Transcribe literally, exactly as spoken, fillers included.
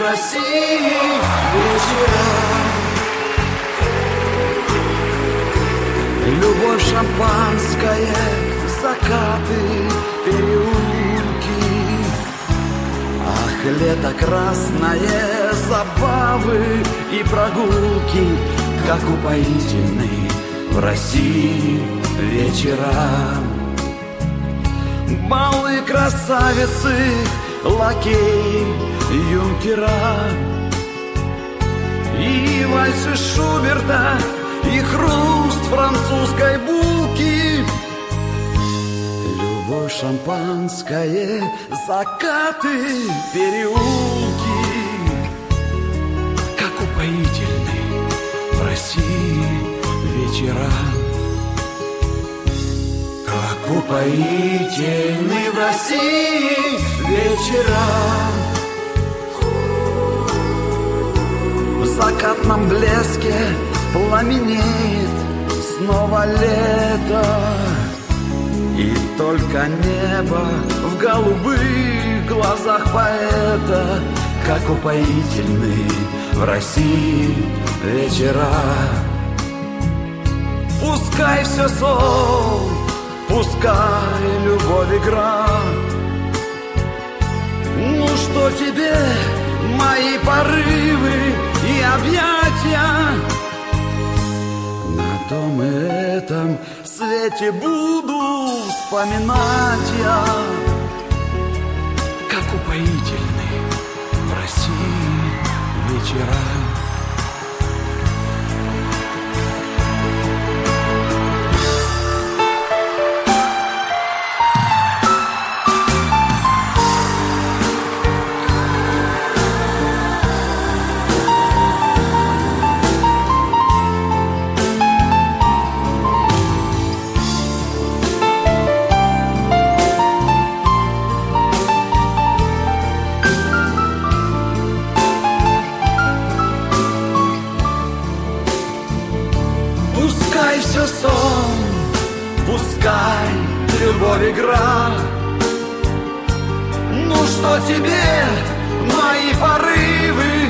в России вечера. Любовь, шампанское, закаты, переулки. Ах, лето красное, забавы и прогулки, как упоительны в России вечера. Балы, красавицы, лакеи, юнкера, и вальсы Шуберта, и хруст французской булки. Любовь, шампанское, закаты, переулки, как упоительны в России вечера. Как упоительны в России вечера. В закатном блеске пламенеет снова лето, и только небо в голубых глазах поэта. Как упоительны в России вечера. Пускай все сон, пускай любовь игра. Ну что тебе мои порывы и объятия? На том и этом свете буду вспоминать я. Как упоительны в России вечера. Все сон, пускай любовь игра. Ну что тебе мои порывы